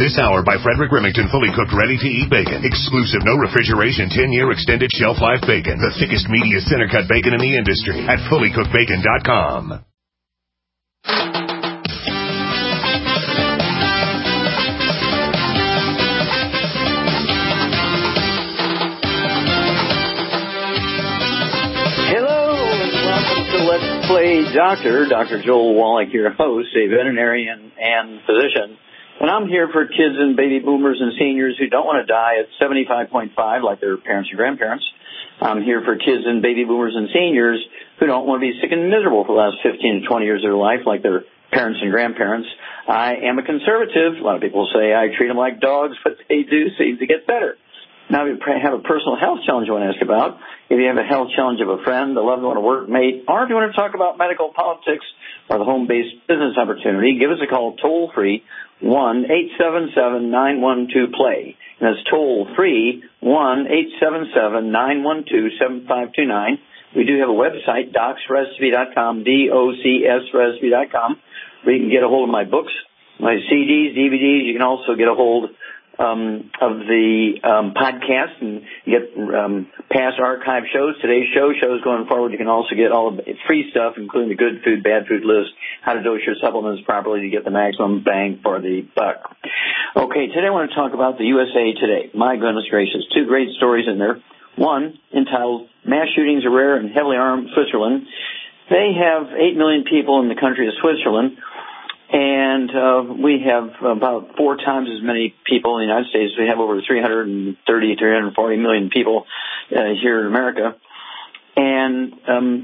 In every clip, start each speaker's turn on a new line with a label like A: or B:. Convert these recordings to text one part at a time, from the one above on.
A: This hour by Frederick Remington, fully cooked, ready-to-eat bacon. Exclusive, no refrigeration, 10-year extended shelf life bacon. The thickest, meatiest center-cut bacon in the industry at fullycookedbacon.com.
B: Let's Play Doctor. Dr. Joel Wallach, your host, a veterinarian and physician. And I'm here for kids and baby boomers and seniors who don't want to die at 75.5 like their parents and grandparents. I'm here for kids and baby boomers and seniors who don't want to be sick and miserable for the last 15 to 20 years of their life like their parents and grandparents. I am a conservative. A lot of people say I treat them like dogs, but they do seem to get better. Now, if you have a personal health challenge you want to ask about, if you have a health challenge of a friend, a loved one, a workmate, or if you want to talk about medical politics or the home-based business opportunity, give us a call toll-free, 1-877-912-PLAY. And that's toll-free, 1-877-912-7529. We do have a website, docsrecipe.com, DOCSrecipe.com, where you can get a hold of my books, my CDs, DVDs. You can also get a hold of the podcast and get past archive shows, today's shows going forward. You can also get all of the free stuff, including the good food, bad food list, how to dose your supplements properly to get the maximum bang for the buck. Okay, today I want to talk about the USA Today. My goodness gracious, two great stories in there. One, entitled Mass Shootings Are Rare in Heavily Armed Switzerland. They have 8 million people in the country of Switzerland. And we have about 4 times as many people in the United States. We have over 340 million people here in America. And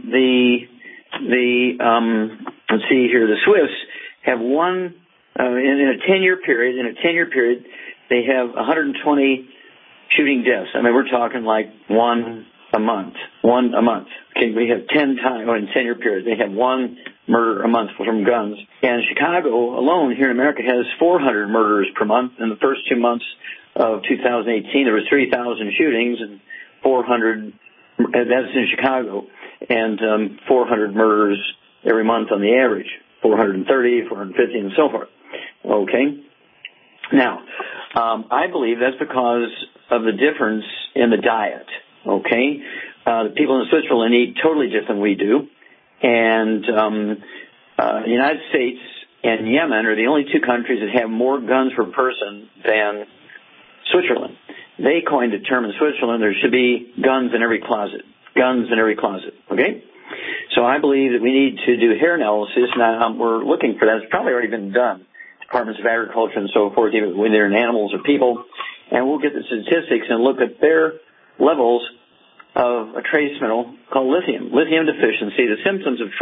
B: let's see here, the Swiss have one in a 10-year period. They have 120 shooting deaths. I mean, we're talking like one a month. Okay, we have 10 times in a 10-year period. They have one murder a month from guns. And Chicago alone here in America has 400 murders per month. In the first 2 months of 2018, there was 3,000 shootings and 400, that's in Chicago, and 400 murders every month on the average, 430, 450, and so forth. Okay? Now, I believe that's because of the difference in the diet. Okay? The people in Switzerland eat totally different than we do. And the United States and Yemen are the only 2 countries that have more guns per person than Switzerland. They coined the term in Switzerland, there should be guns in every closet. Okay? So I believe that we need to do hair analysis. Now, we're looking for that. It's probably already been done. Departments of Agriculture and so forth, even when they're in animals or people. And we'll get the statistics and look at their levels of a trace mineral called lithium deficiency. The symptoms of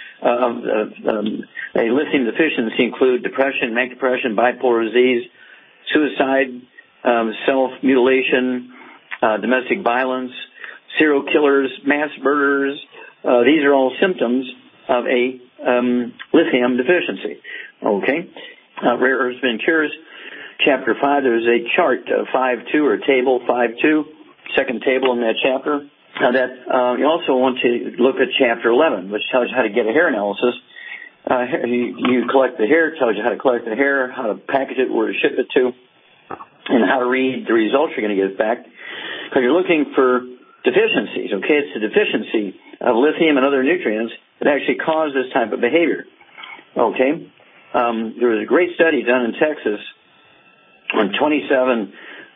B: a lithium deficiency include depression, manic depression, bipolar disease, suicide, self-mutilation, domestic violence, serial killers, mass murderers. These are all symptoms of a lithium deficiency. Okay? Rare Earths and Cures, Chapter 5, there's a chart, 5.2 or table 5.2. Second table in that chapter. You also want to look at Chapter 11, which tells you how to get a hair analysis. You collect the hair, tells you how to collect the hair, how to package it, where to ship it to, and how to read the results you're going to get back. Because you're looking for deficiencies, okay? It's the deficiency of lithium and other nutrients that actually cause this type of behavior, okay? There was a great study done in Texas on 27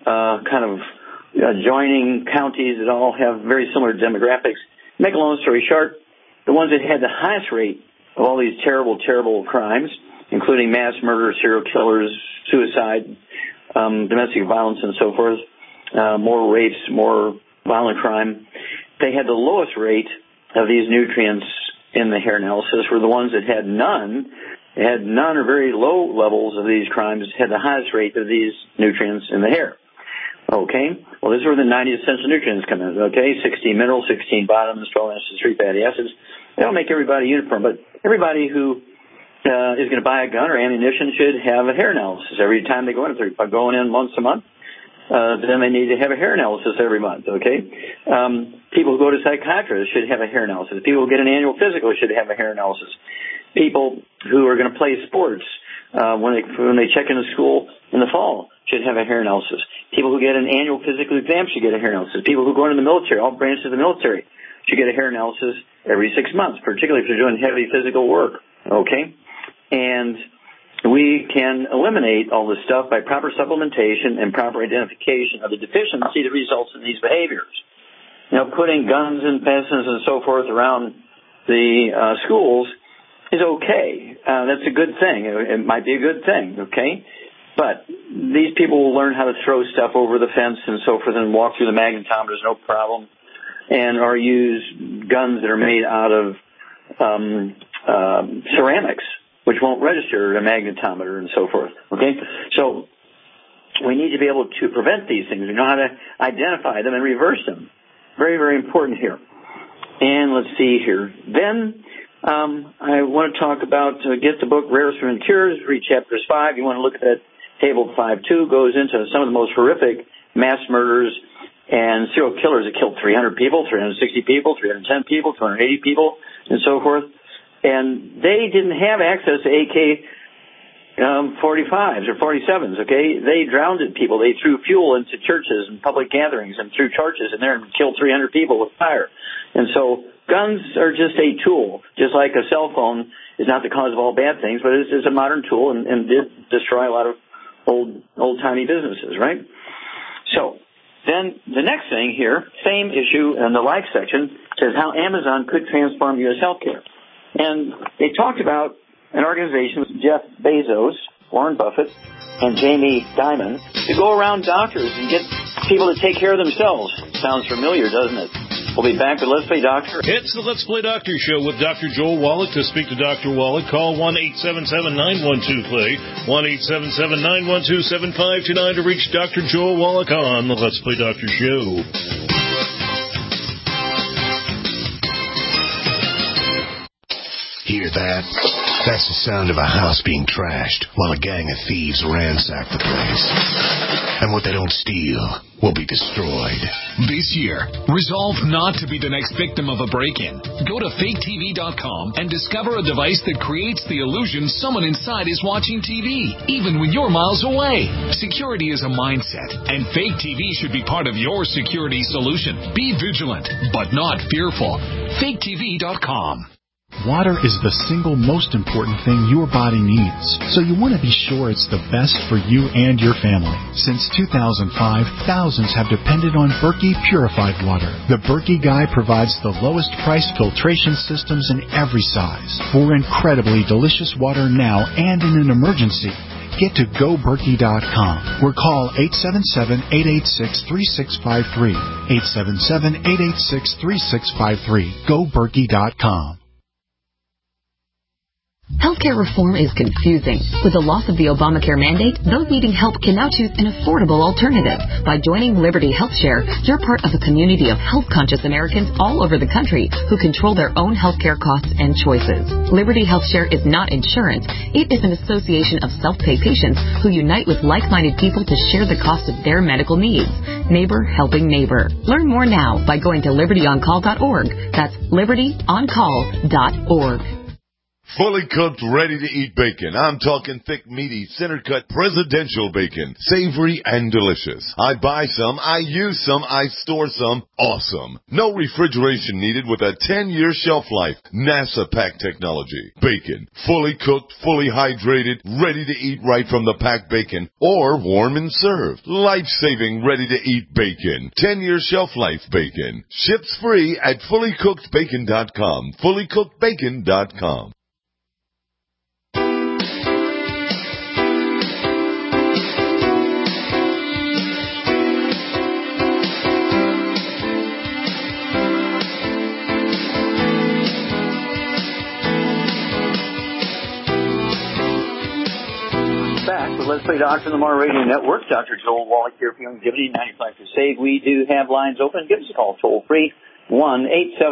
B: adjoining counties that all have very similar demographics. Make a long story short, the ones that had the highest rate of all these terrible, terrible crimes, including mass murder, serial killers, suicide, domestic violence, and so forth, more rapes, more violent crime, they had the lowest rate of these nutrients in the hair analysis were the ones that had none. They had none or very low levels of these crimes, had the highest rate of these nutrients in the hair. Okay, well, this is where the 90 essential nutrients come in, okay? 16 minerals, 16 vitamins, 12 acids, 3 fatty acids. They don't make everybody uniform, but everybody who is going to buy a gun or ammunition should have a hair analysis every time they go in. If they're going in once a month, then they need to have a hair analysis every month, okay? People who go to psychiatrists should have a hair analysis. People who get an annual physical should have a hair analysis. People who are going to play sports when they check into school in the fall should have a hair analysis. People who get an annual physical exam should get a hair analysis. People who go into the military, all branches of the military, should get a hair analysis every 6 months, particularly if they're doing heavy physical work. Okay? And we can eliminate all this stuff by proper supplementation and proper identification of the deficiency that results in these behaviors. Putting guns and peasants and so forth around the schools is okay. That's a good thing. It might be a good thing, okay? But these people will learn how to throw stuff over the fence and so forth and walk through the magnetometers, no problem, or use guns that are made out of ceramics, which won't register at a magnetometer and so forth, okay? So we need to be able to prevent these things. We know how to identify them and reverse them. Very, very important here. And let's see here. Then I want to talk about, get the book Rarest Human Cures, read chapters 5. You want to look at that table 5.2, goes into some of the most horrific mass murders and serial killers that killed 300 people, 360 people, 310 people, 280 people, and so forth. And they didn't have access to AK-45s or 47s, okay? They drowned people. They threw fuel into churches and public gatherings and threw torches in there and killed 300 people with fire. And so guns are just a tool, just like a cell phone is not the cause of all bad things, but it's a modern tool and did destroy a lot of old-timey businesses, right? So then the next thing here, same issue in the like section, says how Amazon could transform U.S. healthcare. And they talked about an organization with Jeff Bezos, Warren Buffett, and Jamie Dimon to go around doctors and get people to take care of themselves. Sounds familiar, doesn't it? We'll be back with Let's Play Doctor.
C: It's the Let's Play Doctor Show with Dr. Joel Wallach. To speak to Dr. Wallach, call 1-877-912-PLAY, 1-877-912-7529 to reach Dr. Joel Wallach on the Let's Play Doctor Show.
A: Hear that? That's the sound of a house being trashed while a gang of thieves ransack the place. And what they don't steal will be destroyed.
D: This year, resolve not to be the next victim of a break-in. Go to faketv.com and discover a device that creates the illusion someone inside is watching TV, even when you're miles away. Security is a mindset, and Fake TV should be part of your security solution. Be vigilant, but not fearful. faketv.com.
E: Water is the single most important thing your body needs, so you want to be sure it's the best for you and your family. Since 2005, thousands have depended on Berkey Purified Water. The Berkey Guy provides the lowest price filtration systems in every size for incredibly delicious water now and in an emergency. Get to GoBerkey.com or call 877-886-3653. 877-886-3653. GoBerkey.com.
F: Healthcare reform is confusing. With the loss of the Obamacare mandate, those needing help can now choose an affordable alternative. By joining Liberty HealthShare, you're part of a community of health-conscious Americans all over the country who control their own healthcare costs and choices. Liberty HealthShare is not insurance. It is an association of self-pay patients who unite with like-minded people to share the cost of their medical needs. Neighbor helping neighbor. Learn more now by going to libertyoncall.org. That's libertyoncall.org.
G: Fully cooked, ready-to-eat bacon. I'm talking thick, meaty, center-cut presidential bacon. Savory and delicious. I buy some, I use some, I store some. Awesome. No refrigeration needed with a 10-year shelf life. NASA pack technology. Bacon. Fully cooked, fully hydrated, ready to eat right from the packed bacon. Or warm and served. Life-saving, ready-to-eat bacon. 10-year shelf life bacon. Ships free at fullycookedbacon.com. fullycookedbacon.com.
B: Back with Let's Play Doctor on the More Radio Network. Dr. Joel Wallach here for Longevity 95 Crusade. We do have lines open. Give us a call toll free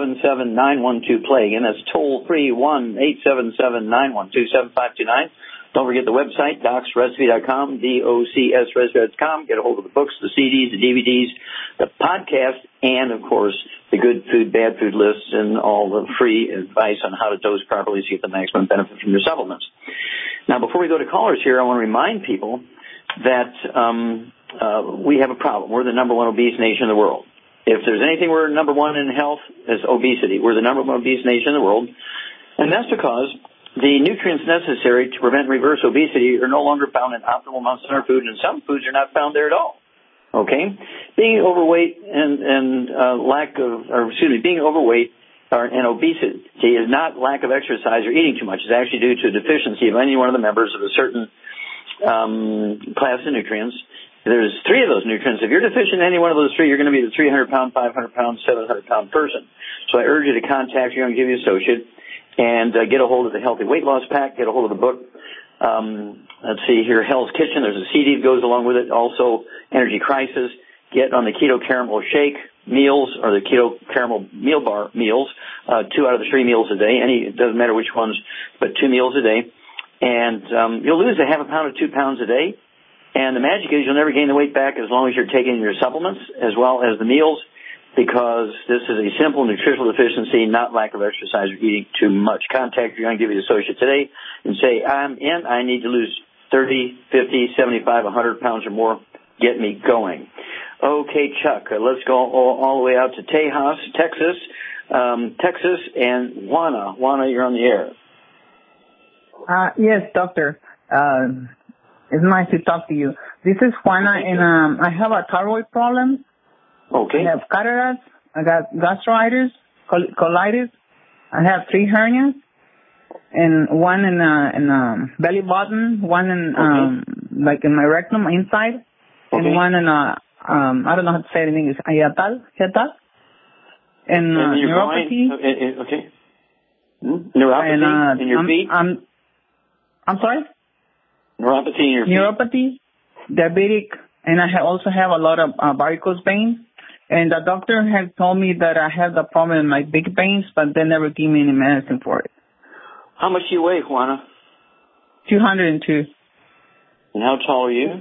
B: 1-877-912-PLAY. Again, that's toll free 1-877-912-7529. Don't forget the website, docsrecipe.com, DOCSrecipe.com. Get a hold of the books, the CDs, the DVDs, the podcast, and, of course, the good food, bad food lists, and all the free advice on how to dose properly so you get the maximum benefit from your supplements. Now, before we go to callers here, I want to remind people that we have a problem. We're the number one obese nation in the world. If there's anything we're number one in health, it's obesity. We're the number one obese nation in the world, and that's because the nutrients necessary to prevent and reverse obesity are no longer found in optimal amounts in our food, and some foods are not found there at all. Okay? Being overweight and being overweight and obesity is not lack of exercise or eating too much. It's actually due to a deficiency of any one of the members of a certain class of nutrients. There's three of those nutrients. If you're deficient in any one of those three, you're going to be the 300-pound, 500-pound, 700-pound person. So I urge you to contact your Youngevity associate and get a hold of the Healthy Weight Loss Pack, get a hold of the book. Let's see here, Hell's Kitchen. There's a CD that goes along with it. Also, Energy Crisis. Get on the Keto Caramel Shake meals or the Keto Caramel Meal Bar meals, 2 out of the 3 meals a day. It doesn't matter which ones, but 2 meals a day. And you'll lose a half a pound to 2 pounds a day. And the magic is you'll never gain the weight back as long as you're taking your supplements as well as the meals, because this is a simple nutritional deficiency, not lack of exercise or eating too much. Contact your Youngevity associate today and say, I need to lose 30, 50, 75, 100 pounds or more. Get me going. Okay, Chuck, let's go all the way out to Tejas, Texas, and Juana. Juana, you're on the air.
H: Yes, doctor. It's nice to talk to you. This is Juana, and I have a thyroid problem.
B: Okay.
H: I have cataracts. I got gastritis, colitis. I have 3 hernias, and one in belly button, one in like in my rectum inside, and one in I don't know how to say it in English. Hiatal, and neuropathy.
B: Okay. Neuropathy in your feet.
H: I'm sorry.
B: Neuropathy in your feet.
H: Neuropathy, diabetic, and I also have a lot of varicose veins. And the doctor has told me that I have the problem in my big veins, but they never give me any medicine for it.
B: How much do you weigh, Juana?
H: 202.
B: And how tall are you?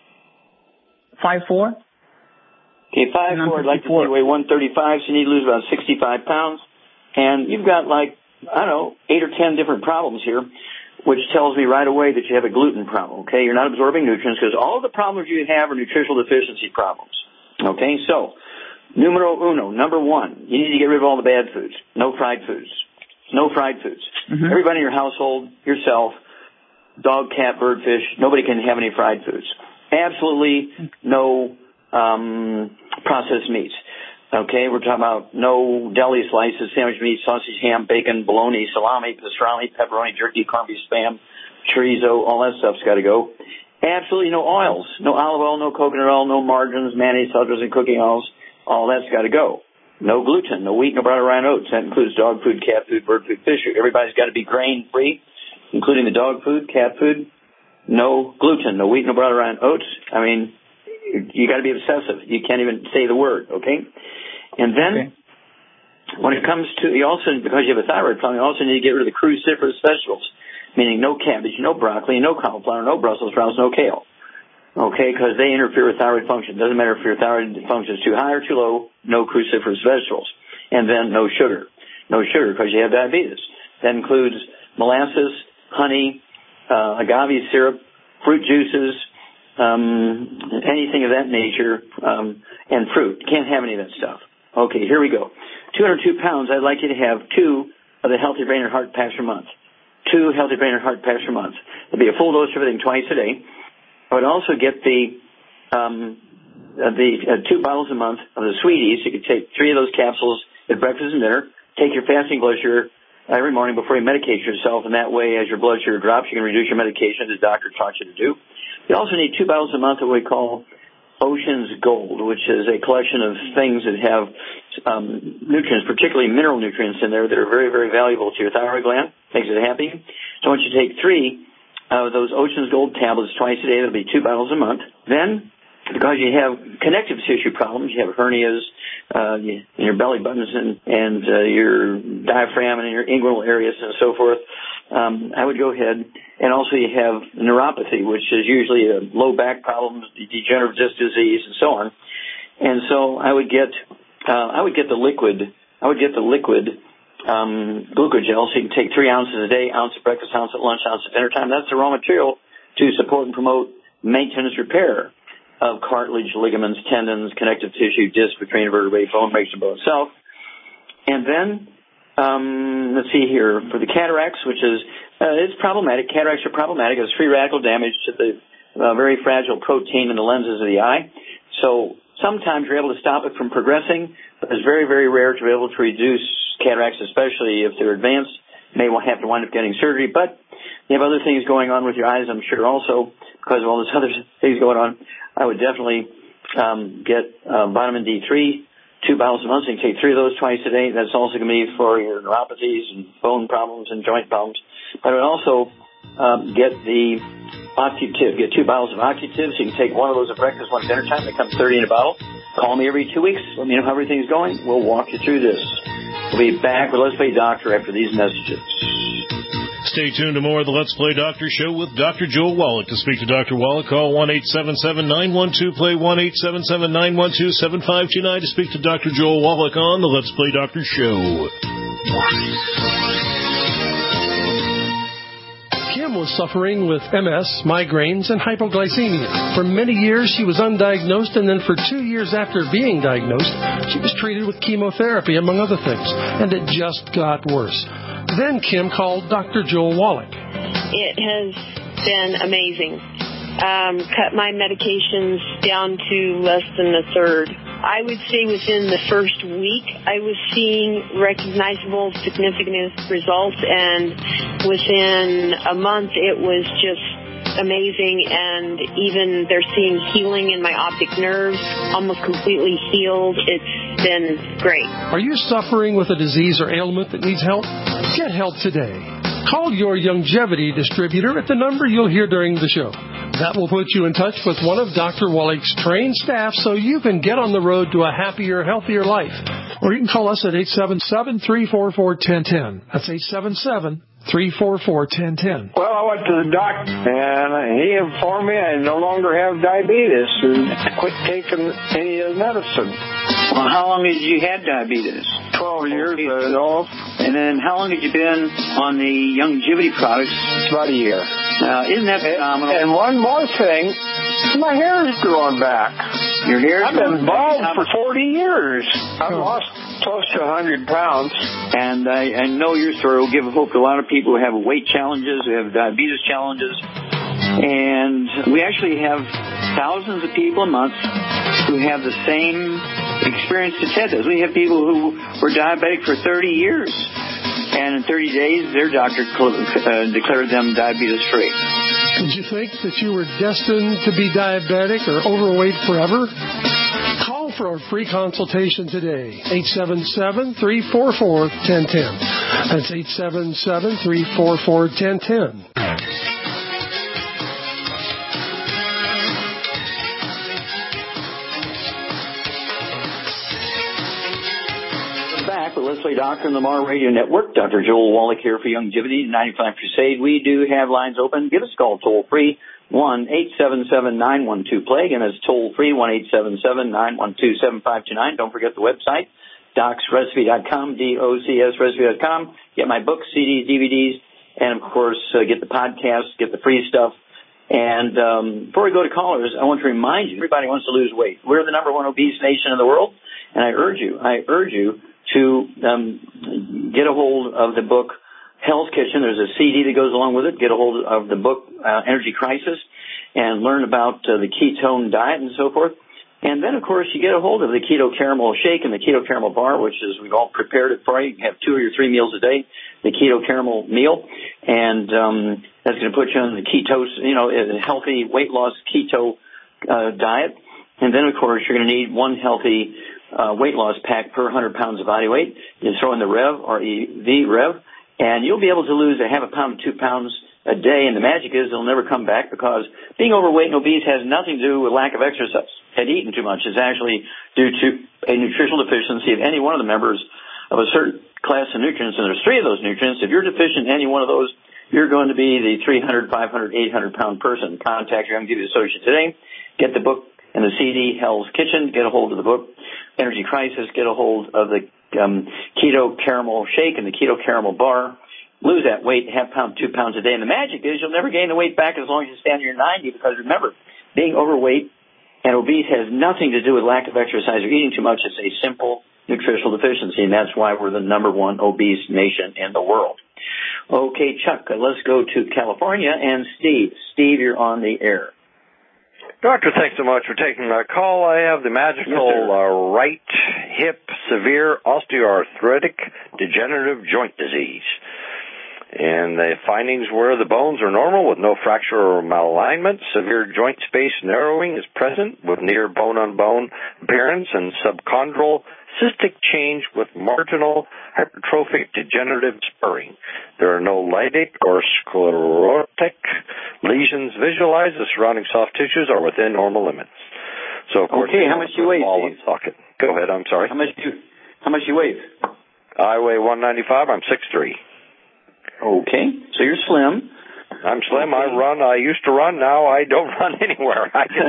H: 5'4".
B: Okay, 5'4". I'd like to see you weigh 135, so you need to lose about 65 pounds. And you've got 8 or 10 different problems here, which tells me right away that you have a gluten problem, okay? You're not absorbing nutrients because all of the problems you have are nutritional deficiency problems, okay? So, numero uno, number 1, you need to get rid of all the bad foods. No fried foods. No fried foods. Mm-hmm. Everybody in your household, yourself, dog, cat, bird, fish, nobody can have any fried foods. Absolutely no processed meats. Okay, we're talking about no deli slices, sandwich meat, sausage, ham, bacon, bologna, salami, pastrami, pepperoni, jerky, corned beef, spam, chorizo, all that stuff's got to go. Absolutely no oils, no olive oil, no coconut oil, no margarines, mayonnaise, sulters, and cooking oils. All that's got to go. No gluten, no wheat, no brown rye oats. That includes dog food, cat food, bird food, fish food. Everybody's got to be grain-free, including the dog food, cat food. No gluten, no wheat, no brown rye oats. I mean, you got to be obsessive. You can't even say the word, okay? And then, when it comes to, you also, because you have a thyroid problem, you also need to get rid of the cruciferous vegetables, meaning no cabbage, no broccoli, no cauliflower, no Brussels sprouts, no kale. Okay, because they interfere with thyroid function. Doesn't matter if your thyroid function is too high or too low, no cruciferous vegetables. And then no sugar. No sugar because you have diabetes. That includes molasses, honey, agave syrup, fruit juices, anything of that nature, and fruit. Can't have any of that stuff. Okay, here we go. 202 pounds, I'd like you to have 2 of the Healthy Brain and Heart Packs per month. 2 Healthy Brain and Heart Packs per month. There'll be a full dose of everything twice a day. I would also get the 2 bottles a month of the Sweeties. You could take 3 of those capsules at breakfast and dinner. Take your fasting blood sugar every morning before you medicate yourself, and that way, as your blood sugar drops, you can reduce your medication as the doctor taught you to do. You also need 2 bottles a month of what we call Ocean's Gold, which is a collection of things that have nutrients, particularly mineral nutrients in there that are very, very valuable to your thyroid gland, makes it happy. So once you take 3 of those Ocean's Gold tablets twice a day, that'll be 2 bottles a month. Then, because you have connective tissue problems, you have hernias in your belly buttons and your diaphragm and in your inguinal areas and so forth, I would go ahead, and also you have neuropathy, which is usually low back problems, degenerative disc disease, and so on. And so I would get the liquid glucogel, so you can take 3 ounces a day, ounce at breakfast, ounce at lunch, ounce at dinner time. That's the raw material to support and promote maintenance repair of cartilage, ligaments, tendons, connective tissue, disc between vertebrae, bone breaks, and bone itself. And then, let's see here, for the cataracts, which is, it's problematic. Cataracts are problematic. It's free radical damage to the very fragile protein in the lenses of the eye. So sometimes you're able to stop it from progressing, but it's very, very rare to be able to reduce cataracts, especially if they're advanced. You may have to wind up getting surgery, but you have other things going on with your eyes, I'm sure, also, because of all this other things going on. I would definitely get vitamin D3, 2 bottles a month. You can take 3 of those twice a day. That's also going to be for your neuropathies and bone problems and joint problems. But I would also get the Octiv. Get 2 bottles of Octiv, so you can take 1 of those at breakfast, 1 at dinner time. They come 30 in a bottle. Call me every 2 weeks. Let me know how everything's going. We'll walk you through this. We'll be back with Let's Play Doctor after these messages.
C: Stay tuned to more of the Let's Play Doctor show with Dr. Joel Wallach. To speak to Dr. Wallach, call 1-877-912-PLAY, 1-877-912-7529 to speak to Dr. Joel Wallach on the Let's Play Doctor show.
I: Kim was suffering with MS, migraines, and hypoglycemia. For many years, she was undiagnosed, and then for 2 years after being diagnosed, she was treated with chemotherapy, among other things, and it just got worse. Then Kim called Dr. Joel Wallach.
J: It has been amazing. Cut my medications down to less than a third. I would say within the first week, I was seeing recognizable, significant results, and within a month, it was just amazing, and even they're seeing healing in my optic nerves, almost completely healed. It's been great.
I: Are you suffering with a disease or ailment that needs help? Get help today. Call your Youngevity distributor at the number you'll hear during the show. That will put you in touch with one of Dr. Wallach's trained staff so you can get on the road to a happier, healthier life. Or you can call us at 877-344-1010. That's 877-344-1010.
K: Well, I went to the doctor, and he informed me I no longer have diabetes and quit taking any of the medicine.
B: Well, how long did you have diabetes?
K: 12 years old.
B: And then how long had you been on the Youngevity products?
K: About a year.
B: Isn't that phenomenal?
K: And one more thing, my hair is growing back.
B: Your hair?
K: I've been bald for 40 years. I've lost close to 100 pounds.
B: And I know your story will give hope to a lot of people who have weight challenges, who have diabetes challenges. And we actually have thousands of people a month who have the same experience that Ted does. We have people who were diabetic for 30 years. And in 30 days, their doctor declared them diabetes-free.
I: Did you think that you were destined to be diabetic or overweight forever? Call for a free consultation today. 877-344-1010. That's 877-344-1010.
B: Let's Play Doctor on the Mar Radio Network. Dr. Joel Wallach here for Youngevity 95 Crusade. We do have lines open. Give us a call toll free, 1-877-912-PLAY. Again, it's toll free, 1-877-912-7529. Don't forget the website, docsrecipe.com, DOCSrecipe.com. Get my books, CDs, DVDs, and of course, get the podcast, get the free stuff. And before we go to callers, I want to remind you, everybody wants to lose weight. We're the number 1 obese nation in the world, and I urge you to get a hold of the book Hell's Kitchen. There's a CD that goes along with it. Get a hold of the book Energy Crisis and learn about the ketone diet and so forth. And then, of course, you get a hold of the Keto Caramel Shake and the Keto Caramel Bar, which is, we've all prepared it for you. You can have 2 or 3 meals a day, the Keto Caramel Meal. And that's going to put you on the ketose, a healthy weight loss keto diet. And then, of course, you're going to need 1 healthy weight loss pack per 100 pounds of body weight. You throw in the Rev, R-E-V, Rev, and you'll be able to lose a half a pound to 2 pounds a day. And the magic is it'll never come back, because being overweight and obese has nothing to do with lack of exercise and eating too much. It's actually due to a nutritional deficiency of any one of the members of a certain class of nutrients. And there's 3 of those nutrients. If you're deficient in any one of those, you're going to be the 300, 500, 800-pound person. Contact your MTV associate today. Get the book and the CD, Hell's Kitchen. Get a hold of the book, Energy Crisis. Get a hold of the Keto Caramel Shake and the Keto Caramel Bar. Lose that weight, half pound, 2 pounds a day. And the magic is you'll never gain the weight back as long as you stand near 90, because remember, being overweight and obese has nothing to do with lack of exercise or eating too much. It's a simple nutritional deficiency, and that's why we're the number one obese nation in the world. Okay, Chuck, let's go to California and Steve. Steve, you're on the air.
L: Doctor, thanks so much for taking my call. I have the magical right hip severe osteoarthritic degenerative joint disease. And the findings were the bones are normal with no fracture or malalignment. Severe joint space narrowing is present with near bone-on-bone appearance and subchondral cystic change with marginal hypertrophic degenerative spurring. There are no lytic or sclerotic lesions visualized. The surrounding soft tissues are within normal limits. So, of course,
B: how much do you weigh, Steve?
L: Go ahead, I'm sorry.
B: How much do you weigh?
L: I weigh 195. I'm 6'3".
B: Okay, so you're slim.
L: I'm slim. Okay. I used to run. Now I don't run anywhere.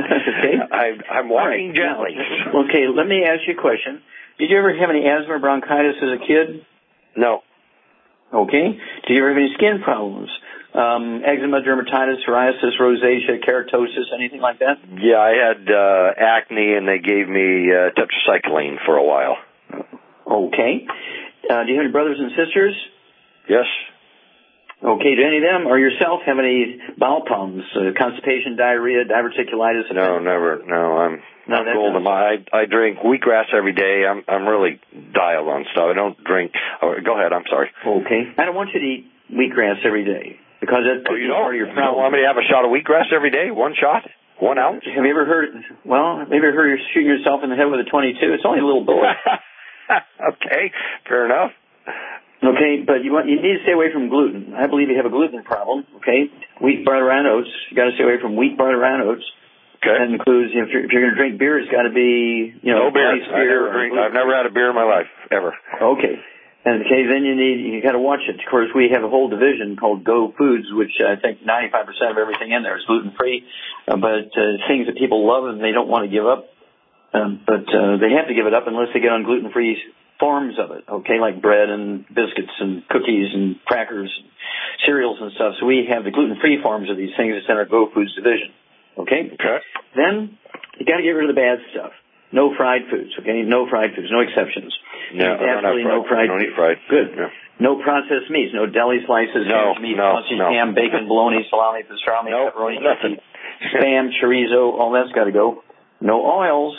L: I'm walking gently.
B: Okay, let me ask you a question. Did you ever have any asthma or bronchitis as a kid?
L: No.
B: Okay. Did you ever have any skin problems? Eczema, dermatitis, psoriasis, rosacea, keratosis, anything like that?
L: Yeah, I had acne, and they gave me tetracycline for a while.
B: Okay. Do you have any brothers and sisters?
L: Yes.
B: Okay, do any of them or yourself have any bowel problems, constipation, diarrhea, diverticulitis?
L: No, never. No, I'm cool. I drink wheatgrass every day. I'm really dialed on stuff. I don't drink. Go ahead. I'm sorry.
B: Okay. I don't want you to eat wheatgrass every day because that's part of your problem.
L: You don't want me to have a shot of wheatgrass every day? 1 shot? 1 ounce?
B: Have you ever heard? Well, maybe you heard you're shooting yourself in the head with a .22. It's only a little bullet.
L: Okay, fair enough.
B: Okay, but you need to stay away from gluten. I believe you have a gluten problem. Okay, wheat, barley, rye, and oats. You got to stay away from wheat, barley, rye, and oats.
L: Okay.
B: That includes if you're going to drink beer, it's got to be
L: no beer. I've never had a beer in my life ever.
B: Okay. And then you got to watch it. Of course, we have a whole division called Go Foods, which I think 95% of everything in there is gluten free, but things that people love and they don't want to give up. But they have to give it up unless they get on gluten free forms of it, okay, like bread and biscuits and cookies and crackers and cereals and stuff. So we have the gluten-free forms of these things that's in our Go Foods division, okay?
L: Okay.
B: Then you got to get rid of the bad stuff. No fried foods, okay? No fried foods, no exceptions.
L: No,
B: absolutely no fried.
L: Don't eat fried.
B: Good.
L: Yeah.
B: No processed meats, no deli slices, meat, sausage, ham, bacon, bologna, salami, pastrami, pepperoni,
L: nothing.
B: Spam, chorizo, all that's got to go. No oils.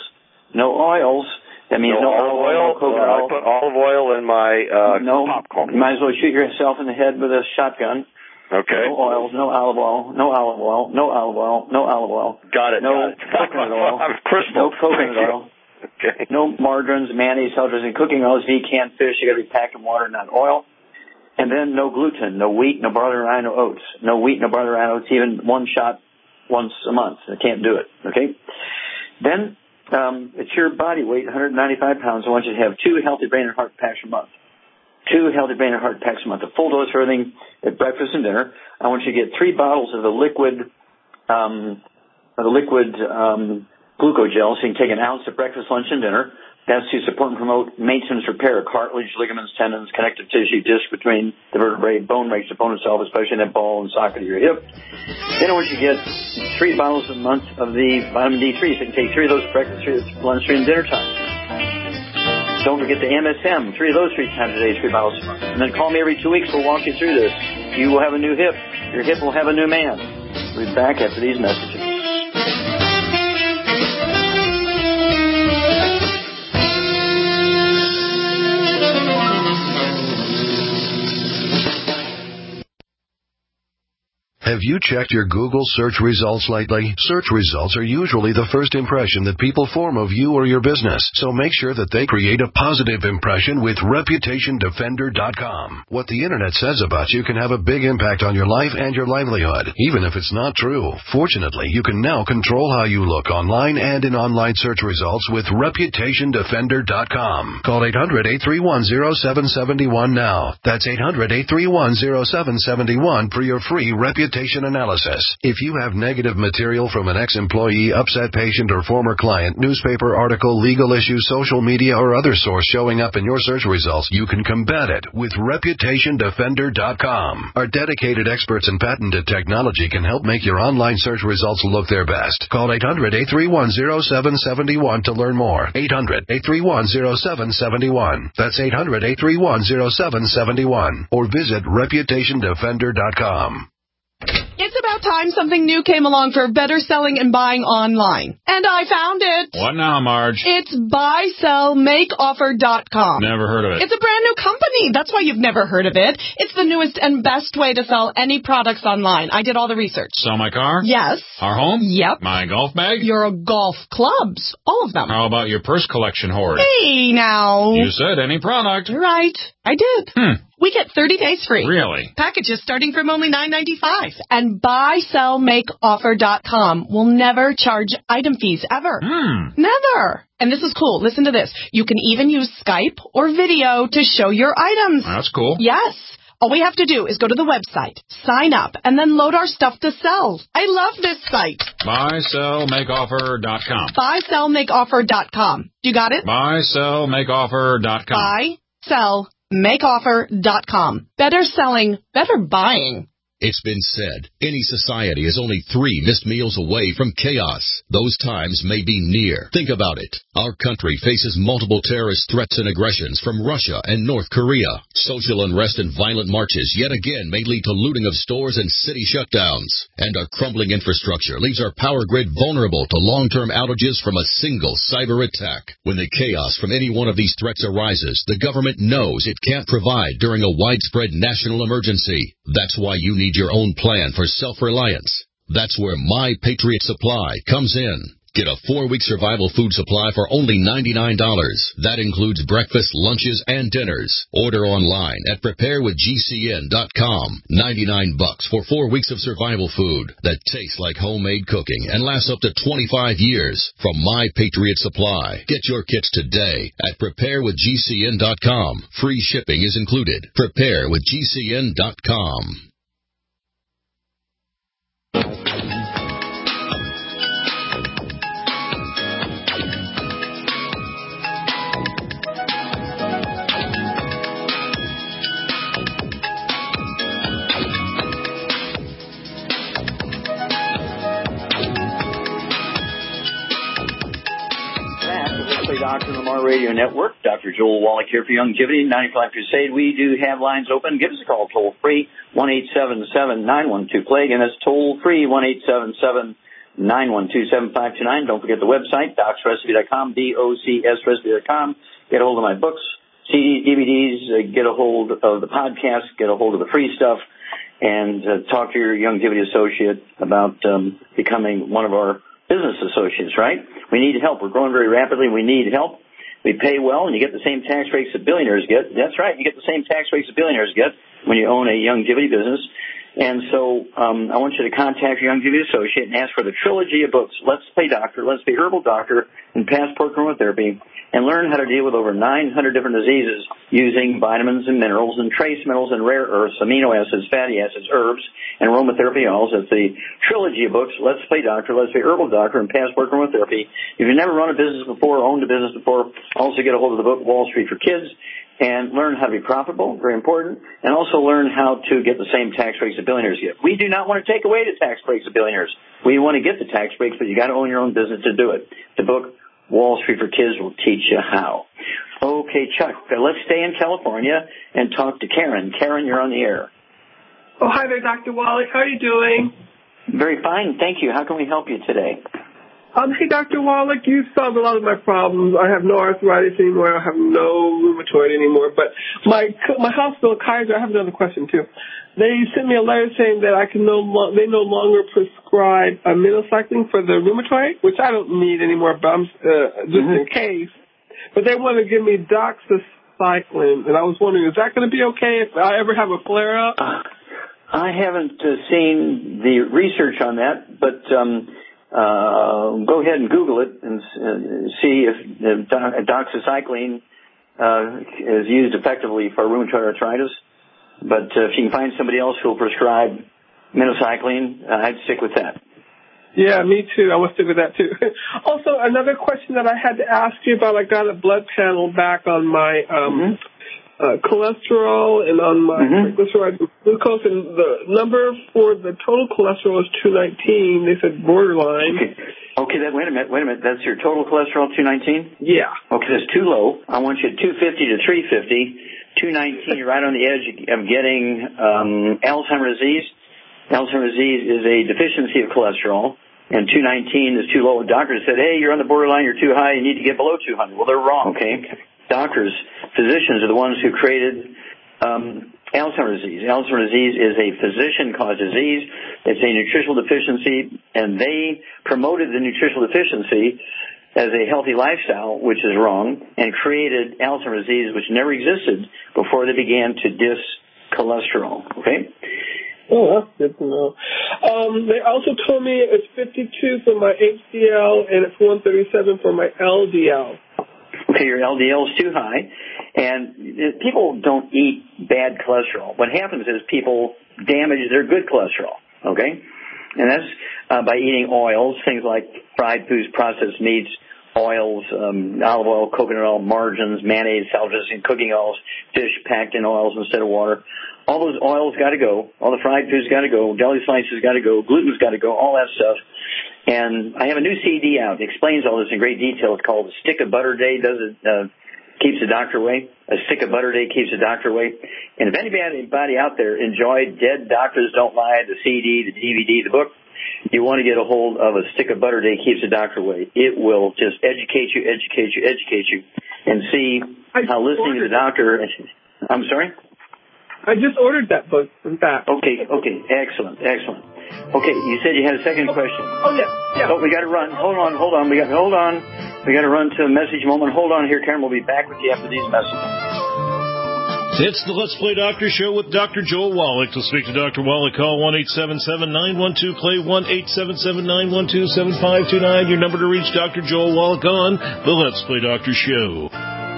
B: That means no olive oil, no coconut oil.
L: I put olive oil in my popcorn.
B: You might as well shoot yourself in the head with a shotgun.
L: Okay.
B: No oils, no olive oil, no olive oil, no olive oil, no olive oil.
L: Got it.
B: No coconut oil.
L: I'm crystal.
B: No coconut oil.
L: Okay.
B: No margarines, mayonnaise, seltzers, and cooking oils. If you can't fish, you got to be packed in water, not oil. And then no gluten, no wheat, no barley, rye, no oats. No wheat, no barley, rye, oats. Even 1 shot once a month. I can't do it. Okay. Then. It's your body weight, 195 pounds. I want you to have 2 healthy brain and heart packs a month. 2 healthy brain and heart packs a month. A full dose for everything at breakfast and dinner. I want you to get 3 bottles of the liquid glucogel, so you can take an ounce at breakfast, lunch, and dinner. That's to support and promote maintenance repair of cartilage, ligaments, tendons, connective tissue, disc between the vertebrae, bone makes the bone itself, especially in that ball and socket of your hip. Then I want you to get 3 bottles a month of the vitamin D3. So you can take 3 of those for breakfast, 3 of lunch, 3 and dinner time. Don't forget the MSM, 3 of those 3 times a day, 3 bottles a month. And then call me every 2 weeks. We'll walk you through this. You will have a new hip. Your hip will have a new man. We'll be back after these messages.
M: Have you checked your Google search results lately? Search results are usually the first impression that people form of you or your business, so make sure that they create a positive impression with ReputationDefender.com. What the Internet says about you can have a big impact on your life and your livelihood, even if it's not true. Fortunately, you can now control how you look online and in online search results with ReputationDefender.com. Call 800-831-0771 now. That's 800-831-0771 for your free reputation analysis. If you have negative material from an ex-employee, upset patient, or former client, newspaper article, legal issue, social media, or other source showing up in your search results, you can combat it with ReputationDefender.com. Our dedicated experts in patented technology can help make your online search results look their best. Call 800-831-0771 to learn more. 800-831-0771. That's 800-831-0771. Or visit ReputationDefender.com.
N: It's about time something new came along for better selling and buying online. And I found it.
O: What now, Marge?
N: It's buysellmakeoffer.com.
O: Never heard of it.
N: It's a brand new company. That's why you've never heard of it. It's the newest and best way to sell any products online. I did all the research.
O: Sell my car?
N: Yes.
O: Our home?
N: Yep.
O: My golf bag?
N: Your golf clubs. All of them.
O: How about your purse collection hoard?
N: Hey, now.
O: You said any product.
N: You're right. I did. We get 30 days free.
O: Really?
N: Packages starting from only $9.95. And buysellmakeoffer.com will never charge item fees ever. Never. And this is cool. Listen to this. You can even use Skype or video to show your items.
O: That's cool.
N: Yes. All we have to do is go to the website, sign up, and then load our stuff to sell. I love this site.
O: Buysellmakeoffer.com.
N: Buysellmakeoffer.com. You got it?
O: Buysellmakeoffer.com.
N: Buysellmakeoffer.com. Better selling, better buying.
P: It's been said, any society is only 3 missed meals away from chaos. Those times may be near. Think about it. Our country faces multiple terrorist threats and aggressions from Russia and North Korea. Social unrest and violent marches yet again may lead to looting of stores and city shutdowns. And our crumbling infrastructure leaves our power grid vulnerable to long-term outages from a single cyber attack. When the chaos from any one of these threats arises, the government knows it can't provide during a widespread national emergency. That's why you need your own plan for self-reliance. That's where My Patriot Supply comes in. Get a 4-week survival food supply for only $99. That includes breakfast, lunches, and dinners. Order online at preparewithgcn.com. $99 for 4 weeks of survival food that tastes like homemade cooking and lasts up to 25 years from My Patriot Supply. Get your kits today at preparewithgcn.com. Free shipping is included. Preparewithgcn.com.
B: Dr. Lamar Radio Network. Dr. Joel Wallach here for Youngevity 95 Crusade. We do have lines open. Give us a call toll free 1-877-912-PLAGUE, and that's toll free 1-877-912-7529. Don't forget the website docsrecipe.com, DOCSrecipe.com. Get a hold of my books, CDs, DVDs. Get a hold of the podcast. Get a hold of the free stuff, and talk to your Youngevity associate about becoming one of our business associates, right? We need help. We're growing very rapidly. We need help. We pay well, and you get the same tax rates that billionaires get. That's right. You get the same tax rates that billionaires get when you own a Youngevity business. And so I want you to contact your Youngevity associate and ask for the trilogy of books, Let's Play Doctor, Let's Be Herbal Doctor, and Passport Chromotherapy, and learn how to deal with over 900 different diseases using vitamins and minerals and trace minerals and rare earths, amino acids, fatty acids, herbs, and aromatherapy oils. It's the trilogy of books, Let's Play Doctor, Let's Be Herbal Doctor, and Passport Chromotherapy. If you've never run a business before, owned a business before, also get a hold of the book Wall Street for Kids, and learn how to be profitable, very important, and also learn how to get the same tax breaks that billionaires get. We do not want to take away the tax breaks of billionaires. We want to get the tax breaks, but you got to own your own business to do it. The book Wall Street for Kids will teach you how. Okay, Chuck, let's stay in California and talk to Karen. Karen, you're on the air.
Q: Oh, hi there, Dr. Wallach. How are you doing?
B: Very fine, thank you. How can we help you today?
Q: Hey, Dr. Wallach, you solved a lot of my problems. I have no arthritis anymore. I have no rheumatoid anymore. But my hospital, Kaiser, I have another question, too. They sent me a letter saying that they no longer prescribe minocycline for the rheumatoid, which I don't need anymore, but I'm just in case. But they want to give me doxycycline, and I was wondering, is that going to be okay if I ever have a flare-up?
B: I haven't seen the research on that, but go ahead and Google it and see if doxycycline is used effectively for rheumatoid arthritis. But if you can find somebody else who will prescribe minocycline, I'd stick with that.
Q: Yeah, me too. I will stick with that too. Also, another question that I had to ask you about, I got a blood panel back on my cholesterol and on my triglyceride and glucose, and the number for the total cholesterol is 219. They said borderline.
B: Okay, wait a minute. That's your total cholesterol, 219?
Q: Yeah.
B: Okay, that's too low. I want you at 250 to 350. 219, you're right on the edge of getting Alzheimer's disease. Alzheimer's disease is a deficiency of cholesterol, and 219 is too low. Doctors said, hey, you're on the borderline, you're too high, you need to get below 200. Well, they're wrong, okay? Doctors, physicians are the ones who created Alzheimer's disease. Alzheimer's disease is a physician-caused disease. It's a nutritional deficiency, and they promoted the nutritional deficiency as a healthy lifestyle, which is wrong, and created Alzheimer's disease, which never existed before they began to diss cholesterol, okay?
Q: Oh, that's good to know. They also told me it's 52 for my HDL and it's 137 for my LDL.
B: Okay, your LDL is too high, and people don't eat bad cholesterol. What happens is people damage their good cholesterol, okay? And that's by eating oils, things like fried foods, processed meats, oils, olive oil, coconut oil, margarines, mayonnaise, salad dressing, cooking oils, fish packed in oils instead of water. All those oils got to go. All the fried foods got to go. Deli slices got to go. Gluten's got to go. All that stuff. And I have a new CD out. It explains all this in great detail. It's called A Stick of Butter Day Keeps the Doctor Away. A Stick of Butter Day Keeps the Doctor Away. And if anybody out there enjoyed Dead Doctors Don't Lie, the CD, the DVD, the book, you want to get a hold of A Stick of Butter Day Keeps the Doctor Away. It will just educate you, and see how listening to the doctor. I'm sorry?
Q: I just ordered that book, in fact.
B: Okay, excellent. Okay, you said you had a second question.
Q: Oh, yeah.
B: Oh, we got to run. Hold on. We got to run to a message moment. Hold on here, Karen. We'll be back with you after these messages.
C: It's the Let's Play Doctor Show with Dr. Joel Wallach. To speak to Dr. Wallach, call 1-877-912-PLAY, 1-877-912-7529. Your number to reach Dr. Joel Wallach on the Let's Play Doctor Show.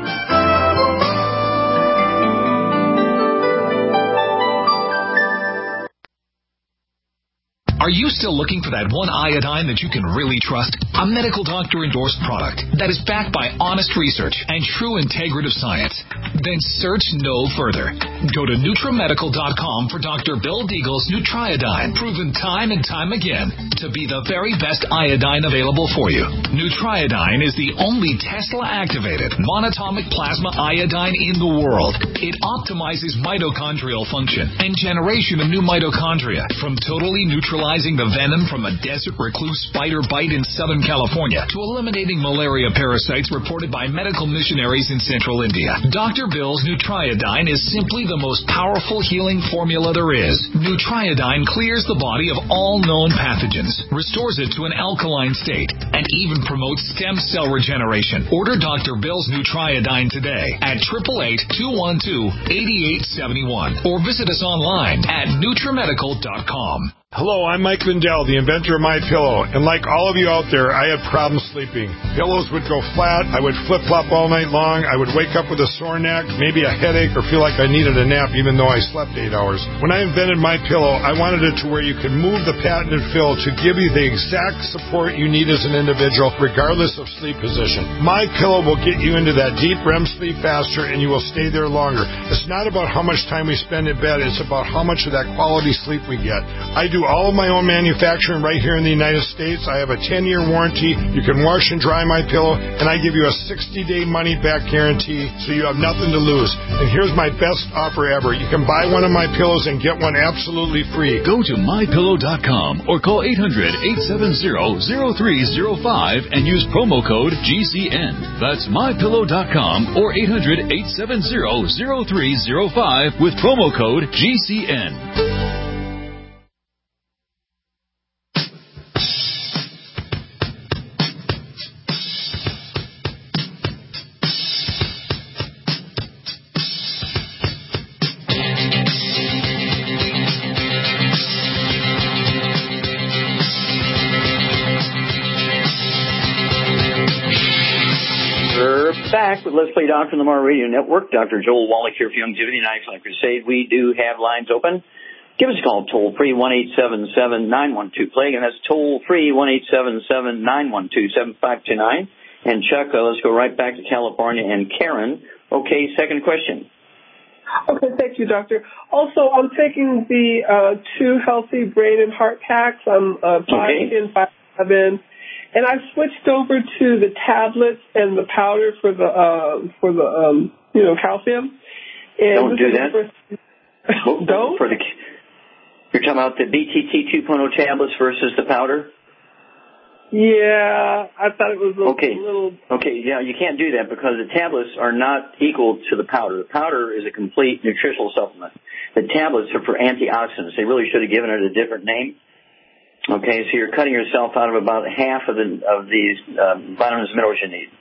D: Are you still looking for that one iodine that you can really trust? A medical doctor-endorsed product that is backed by honest research and true integrative science? Then search no further. Go to NutriMedical.com for Dr. Bill Deagle's Nutriodine, proven time and time again to be the very best iodine available for you. Nutriodine is the only Tesla-activated monatomic plasma iodine in the world. It optimizes mitochondrial function and generation of new mitochondria from totally neutralizing the venom from a desert recluse spider bite in Southern California to eliminating malaria parasites reported by medical missionaries in Central India. Dr. Bill's Nutriodine is simply the most powerful healing formula there is. Nutriodine clears the body of all known pathogens, restores it to an alkaline state, and even promotes stem cell regeneration. Order Dr. Bill's Nutriodine today at 888-212-8871 or visit us online at NutriMedical.com.
R: Hello, I'm Mike Lindell, the inventor of MyPillow, and like all of you out there, I had problems sleeping. Pillows would go flat, I would flip-flop all night long, I would wake up with a sore neck, maybe a headache, or feel like I needed a nap even though I slept 8 hours. When I invented MyPillow, I wanted it to where you could move the patented fill to give you the exact support you need as an individual, regardless of sleep position. MyPillow will get you into that deep REM sleep faster, and you will stay there longer. It's not about how much time we spend in bed, it's about how much of that quality sleep we get. I do do all of my own manufacturing right here in the United States. I have a 10-year warranty. You can wash and dry my pillow, and I give you a 60-day money-back guarantee, so you have nothing to lose. And here's my best offer ever. You can buy one of my pillows and get one absolutely free.
S: Go to mypillow.com or call 800-870-0305 and use promo code GCN. That's mypillow.com or 800-870-0305 with promo code GCN.
B: Back with Let's Play Doctor on the Mar Radio Network. Dr. Joel Wallach here for Youngevity and Excellent Crusade. We do have lines open. Give us a call, toll free, 1-877-912-PLAGUE, and that's toll free, 1-877-912-7529. And Chuck, let's go right back to California and Karen. Okay, second question.
Q: Okay, thank you, Doctor. Also, I'm taking the 2 healthy brain and heart packs. I'm 5'10", 5'11". And I switched over to the tablets and the powder for the calcium. And
B: don't do that.
Q: Don't?
B: You're talking about the BTT 2.0 tablets versus the powder?
Q: Yeah, I thought it was a little...
B: Okay, yeah, you can't do that because the tablets are not equal to the powder. The powder is a complete nutritional supplement. The tablets are for antioxidants. They really should have given it a different name. Okay, so you're cutting yourself out of about half of these vitamins and minerals you need.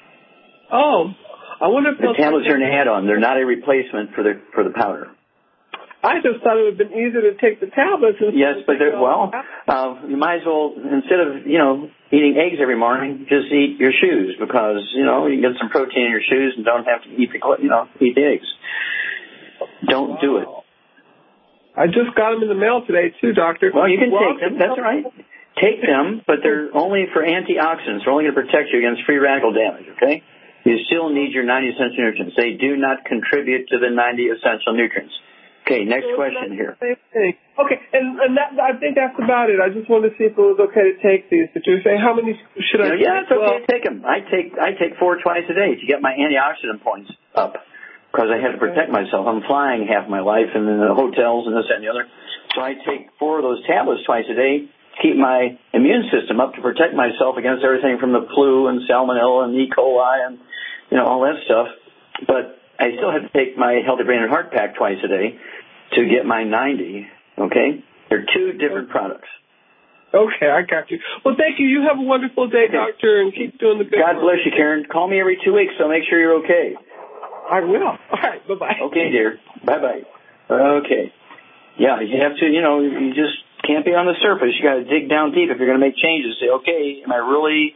Q: Oh, I wonder if
B: the tablets are an add-on. They're not a replacement for the powder.
Q: I just thought it would have been easier to take the tablets.
B: Yes, but you might as well, instead of eating eggs every morning, just eat your shoes because you can get some protein in your shoes and don't have to eat the eggs. Don't do it.
Q: I just got them in the mail today, too, Doctor.
B: Well, you can take them. That's all right. Take them, but they're only for antioxidants. They're only going to protect you against free radical damage, okay? You still need your 90 essential nutrients. They do not contribute to the 90 essential nutrients. Okay, next question here.
Q: Okay, and that, I think that's about it. I just wanted to see if it was okay to take these. But you're saying how many should I take?
B: Yeah, it's okay to take them. I take 4 twice a day to get my antioxidant points up. Because I had to protect myself. I'm flying half my life and in the hotels and this and the other. So I take 4 of those tablets twice a day to keep my immune system up to protect myself against everything from the flu and salmonella and E. coli and, all that stuff. But I still have to take my Healthy Brain and Heart Pack twice a day to get my 90, okay? They're 2 different products.
Q: Okay, I got you. Well, thank you. You have a wonderful day, Doctor, and keep doing the good work.
B: God bless you, Karen. Call me every 2 weeks, so make sure you're okay.
Q: I will. All right, bye-bye.
B: Okay, dear. Bye-bye. Okay. Yeah, you have to, you just can't be on the surface. You got to dig down deep if you're going to make changes. Say, okay, am I going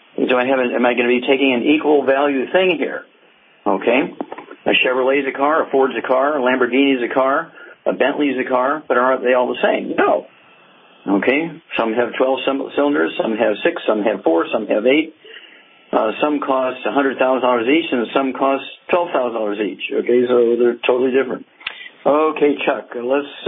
B: to be taking an equal value thing here? Okay. A Chevrolet's a car, a Ford's a car, a Lamborghini's a car, a Bentley's a car, but aren't they all the same? No. Okay. Some have 12 cylinders, some have 6, some have 4, some have 8. Some cost $100,000 each, and some cost $12,000 each. Okay, so they're totally different. Okay, Chuck, let's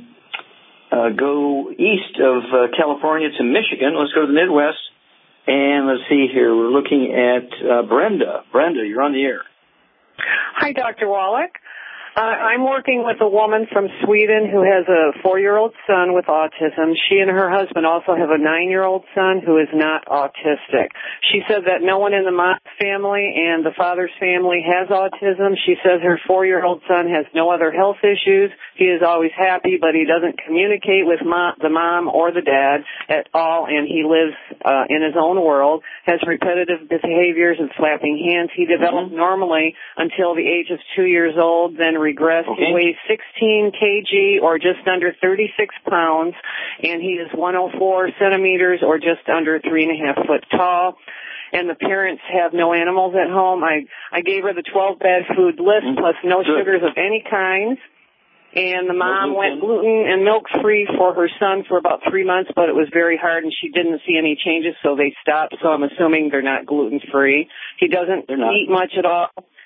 B: go east of California to Michigan. Let's go to the Midwest, and let's see here. We're looking at Brenda. Brenda, you're on the air.
T: Hi, Dr. Wallach. I'm working with a woman from Sweden who has a 4-year-old son with autism. She and her husband also have a 9-year-old son who is not autistic. She said that no one in the mom's family and the father's family has autism. She says her 4-year-old son has no other health issues. He is always happy, but he doesn't communicate with the mom or the dad at all, and he lives in his own world, has repetitive behaviors and slapping hands. He developed normally until the age of 2 years old, then regressed. Okay. He weighs 16 kg or just under 36 pounds, and he is 104 centimeters or just under 3.5 foot tall. And the parents have no animals at home. I gave her the 12 bad food list plus no sugars of any kind. And the mom went gluten and milk-free for her son for about 3 months, but it was very hard, and she didn't see any changes, so they stopped. So I'm assuming they're not gluten-free. He doesn't eat much at all.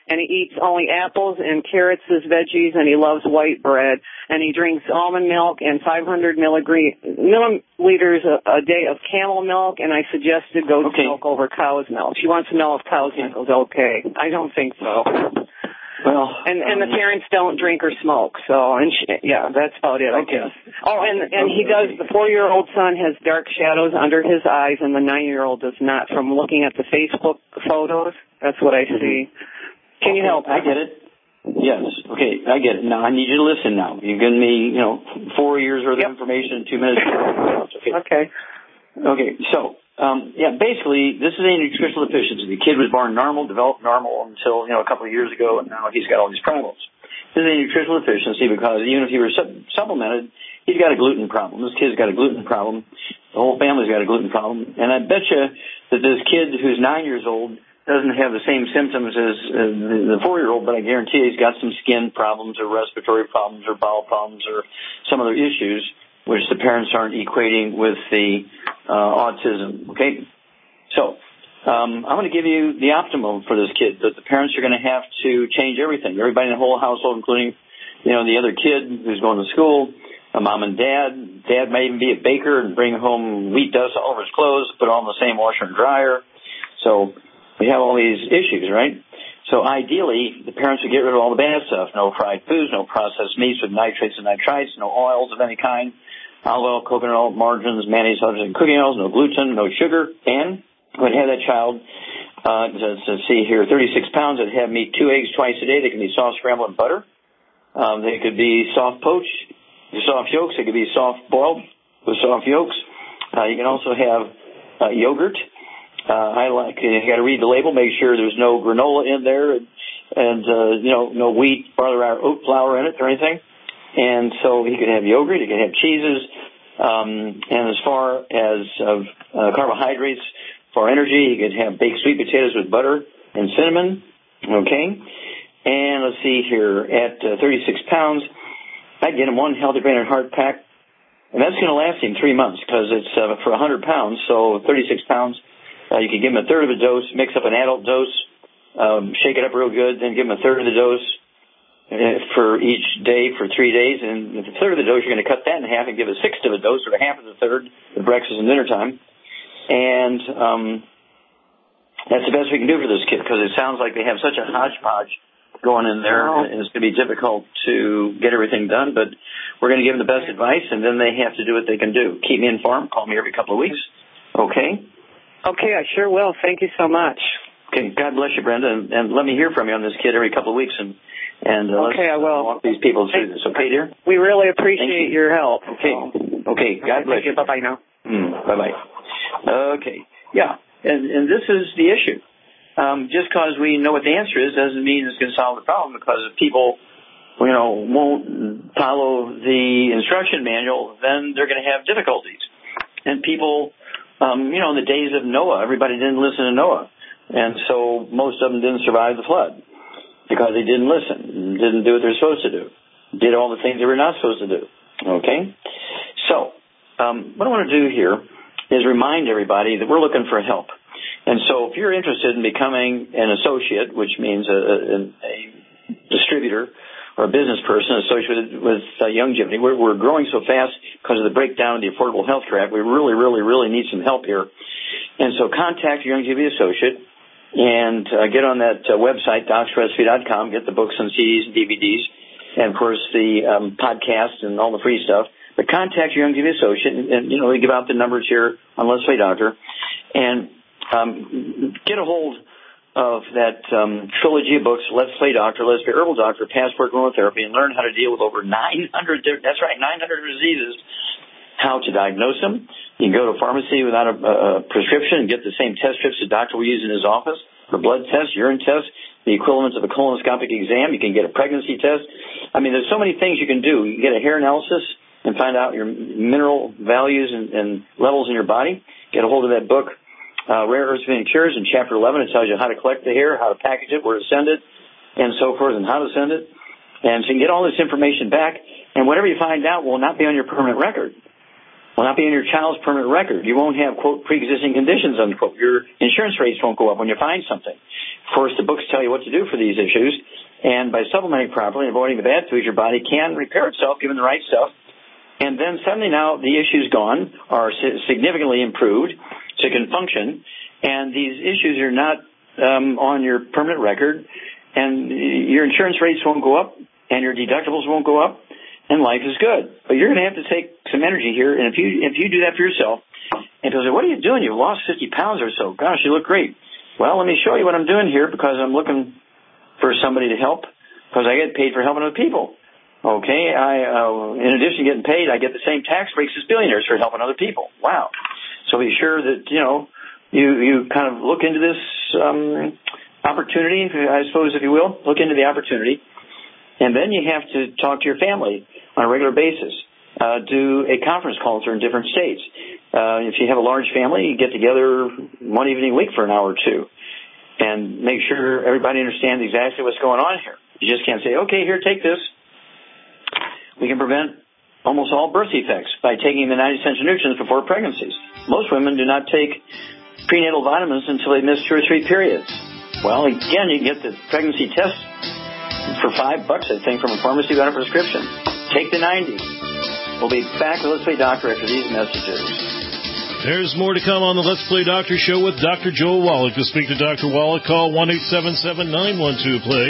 T: and he eats only apples and carrots as veggies, and he loves white bread, and he drinks almond milk and 500 milliliters a day of camel milk, and I suggested goat's milk over cow's milk. She wants to know if cow's milk is okay. I don't think so.
B: Well,
T: and the parents don't drink or smoke, so, that's about it, I guess. Oh, and he does, the 4-year-old son has dark shadows under his eyes, and the 9-year-old does not. From looking at the Facebook photos, that's what I see. Can you help?
B: I get it. Yes. Okay, I get it. Now, I need you to listen now. You've given me, 4 years worth of information in 2 minutes.
T: Okay.
B: Okay, so, basically, this is a nutritional deficiency. The kid was born normal, developed normal until, a couple of years ago, and now he's got all these problems. This is a nutritional deficiency because even if he were supplemented, he's got a gluten problem. This kid's got a gluten problem. The whole family's got a gluten problem. And I bet you that this kid who's 9 years old doesn't have the same symptoms as the 4-year-old, but I guarantee he's got some skin problems or respiratory problems or bowel problems or some other issues which the parents aren't equating with the autism, okay? So I'm going to give you the optimum for this kid, that the parents are going to have to change everything. Everybody in the whole household, including, the other kid who's going to school, a mom and dad. Dad may even be a baker and bring home wheat dust all over his clothes, put it all in the same washer and dryer. So we have all these issues, right? So ideally, the parents would get rid of all the bad stuff. No fried foods, no processed meats with nitrates and nitrites, no oils of any kind, olive oil, coconut oil, margarines, mayonnaise, and cooking oils, no gluten, no sugar. And would have that child, let's see here, 36 pounds, that have meat 2 eggs twice a day. They can be soft scrambled in butter. They could be soft poached, soft yolks. They could be soft boiled with soft yolks. You can also have yogurt. You got to read the label, make sure there's no granola in there, and no wheat, barley, or oat flour in it or anything. And so he could have yogurt, he could have cheeses, and as far as carbohydrates for energy, he could have baked sweet potatoes with butter and cinnamon. Okay, and let's see here, at 36 pounds, I'd get him one Healthy Brain and Heart pack, and that's going to last him 3 months because it's for 100 pounds, so 36 pounds. You can give him a third of a dose, mix up an adult dose, shake it up real good, then give him a third of the dose for each day for 3 days. And with a third of the dose, you're going to cut that in half and give a sixth of a dose or a half of the third at breakfast and dinner time. And that's the best we can do for this kid because it sounds like they have such a hodgepodge going in there, and it's going to be difficult to get everything done. But we're going to give them the best advice, and then they have to do what they can do. Keep me informed. Call me every couple of weeks. Okay?
T: Okay, I sure will. Thank you so much.
B: Okay, God bless you, Brenda, and let me hear from you on this kid every couple of weeks, and
T: okay, I will
B: walk these people through this. Okay, dear?
T: We really appreciate your help.
B: Okay, God bless you.
T: Bye-bye now.
B: Bye-bye. Okay, yeah, and this is the issue. Just because we know what the answer is doesn't mean it's going to solve the problem, because if people, won't follow the instruction manual, then they're going to have difficulties. And people... in the days of Noah, everybody didn't listen to Noah. And so most of them didn't survive the flood because they didn't listen, didn't do what they're supposed to do, did all the things they were not supposed to do. Okay? So what I want to do here is remind everybody that we're looking for help. And so if you're interested in becoming an associate, which means a distributor or a business person associated with Youngevity, we're growing so fast because of the breakdown of the Affordable Health Care Act. We really, really, really need some help here. And so contact your Youngevity associate and get on that website, docsrecipe.com, get the books and CDs and DVDs, and, of course, the podcast and all the free stuff. But contact your Youngevity associate, and we give out the numbers here on Let's Play Doctor, and get a hold of that trilogy of books, Let's Play Doctor, Let's Play Herbal Doctor, Passport Aromatherapy, and learn how to deal with over 900 diseases, how to diagnose them. You can go to a pharmacy without a prescription and get the same test strips the doctor will use in his office for blood tests, urine tests, the equivalent of a colonoscopic exam. You can get a pregnancy test. I mean, there's so many things you can do. You can get a hair analysis and find out your mineral values and levels in your body. Get a hold of that book, Rare Earths Healing Cures, in Chapter 11. It tells you how to collect the hair, how to package it, where to send it, and so forth, and how to send it. And so you can get all this information back, and whatever you find out will not be on your permanent record. Will not be in your child's permanent record. You won't have, quote, pre-existing conditions, unquote. Your insurance rates won't go up when you find something. Of course, the books tell you what to do for these issues. And by supplementing properly and avoiding the bad foods, your body can repair itself given the right stuff. And then suddenly now the issue's gone or significantly improved so it can function. And these issues are not on your permanent record. And your insurance rates won't go up and your deductibles won't go up. And life is good. But you're going to have to take some energy here. And if you do that for yourself, and people say, what are you doing? You've lost 50 pounds or so. Gosh, you look great. Well, let me show you what I'm doing here because I'm looking for somebody to help because I get paid for helping other people. Okay, in addition to getting paid, I get the same tax breaks as billionaires for helping other people. Wow. So be sure that, you kind of look into this opportunity, I suppose, if you will. Look into the opportunity. And then you have to talk to your family on a regular basis. Do a conference call in different states. If you have a large family, you get together one evening a week for an hour or two and make sure everybody understands exactly what's going on here. You just can't say, okay, here, take this. We can prevent almost all birth defects by taking the 90 essential nutrients before pregnancies. Most women do not take prenatal vitamins until they miss 2 or 3 periods. Well, again, you can get the pregnancy test for $5, I think, from a pharmacy without a prescription. Take the 90. We'll be back with Let's Play Doctor after these messages.
C: There's more to come on the Let's Play Doctor show with Dr. Joel Wallach. To speak to Dr. Wallach, call 1-877-912-PLAY,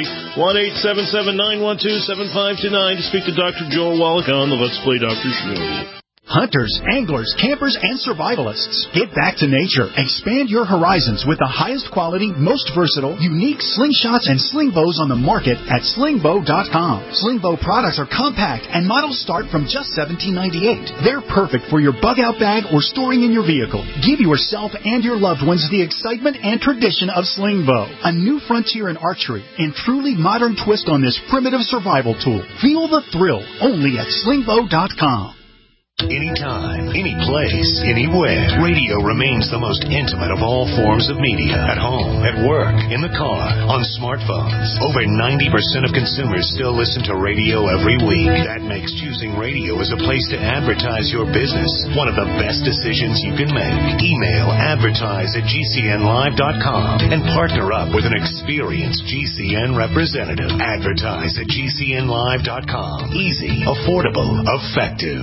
C: 1-877-912-7529 to speak to Dr. Joel Wallach on the Let's Play Doctor show.
E: Hunters, anglers, campers, and survivalists. Get back to nature. Expand your horizons with the highest quality, most versatile, unique slingshots and sling bows on the market at slingbow.com. Slingbow products are compact and models start from just $17.98. They're perfect for your bug-out bag or storing in your vehicle. Give yourself and your loved ones the excitement and tradition of Slingbow, a new frontier in archery and truly modern twist on this primitive survival tool. Feel the thrill only at slingbow.com.
A: Anytime, any place, anywhere. Radio remains the most intimate of all forms of media. At home, at work, in the car, on smartphones. Over 90% of consumers still listen to radio every week. That makes choosing radio as a place to advertise your business one of the best decisions you can make. Email advertise@gcnlive.com and partner up with an experienced GCN representative. Advertise at gcnlive.com. Easy, affordable, effective.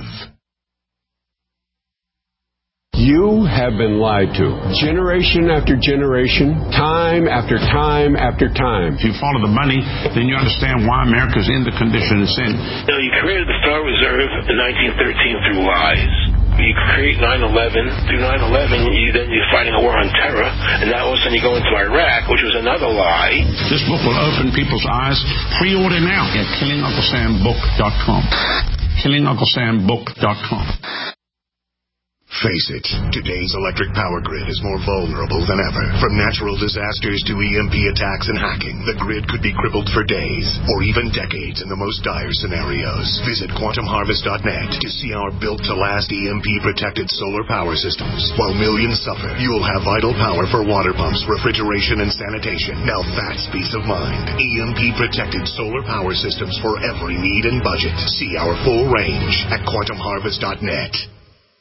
U: You have been lied to. Generation after generation, time after time after time.
V: If you follow the money, then you understand why America's in the condition it's in.
W: You created the Federal Reserve in 1913 through lies. You create 9/11. Through 9/11, you're fighting a war on terror, and now all of a sudden you go into Iraq, which was another lie.
V: This book will open people's eyes. Pre-order now at KillingUncleSamBook.com. KillingUncleSamBook.com.
A: Face it, today's electric power grid is more vulnerable than ever. From natural disasters to EMP attacks and hacking, the grid could be crippled for days or even decades in the most dire scenarios. Visit quantumharvest.net to see our built-to-last EMP-protected solar power systems. While millions suffer, you'll have vital power for water pumps, refrigeration, and sanitation. Now that's peace of mind. EMP-protected solar power systems for every need and budget. See our full range at quantumharvest.net.